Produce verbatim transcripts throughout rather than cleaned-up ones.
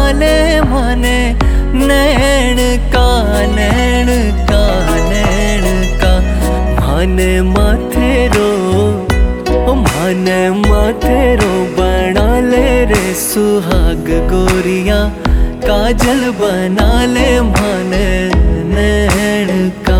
ले माने नैन का नैन का नैन का माने माथे रो ओ माने माथे रो बना ले रे सुहाग गोरिया काजल बना ले माने नैन का।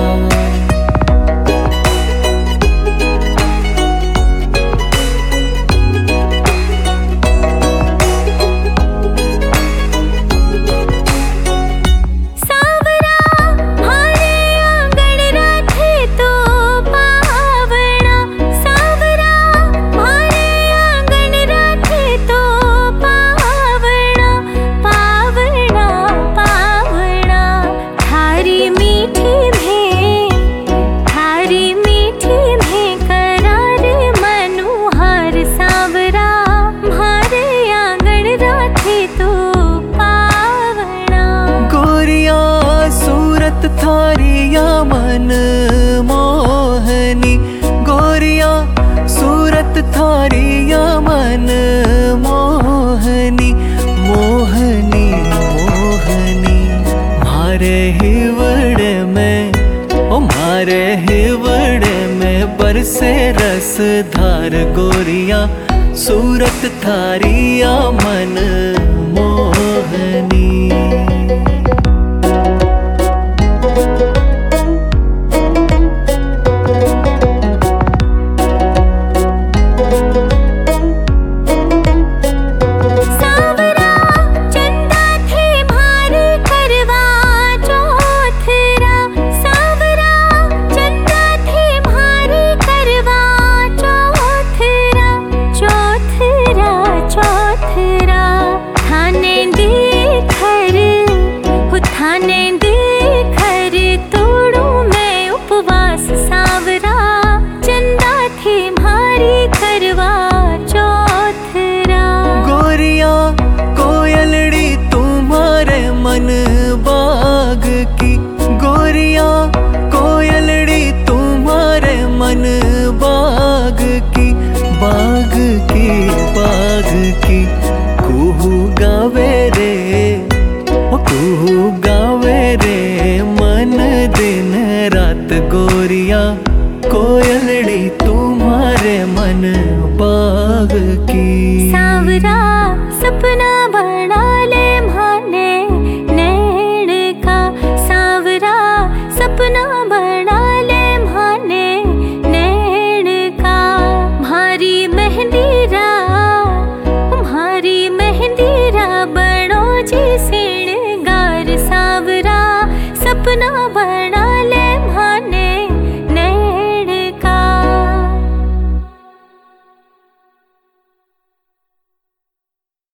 थारिया मन मोहनी गोरिया सूरत थारिया मन मोहनी मोहनी मोहनी मारे हिवड़े में ओ मारे हिवड़े में बरसे रस धार गोरिया सूरत थारिया मन मोहनी। मन बाग की गोरिया कोयलड़ी तुम्हारे मन बाग की बाग की बाग की कुहू गावे रे ओ कुहू गावे रे मन दिन रात गोरिया कोयलड़ी तुम्हारे मन बाग की। सांवरा सपना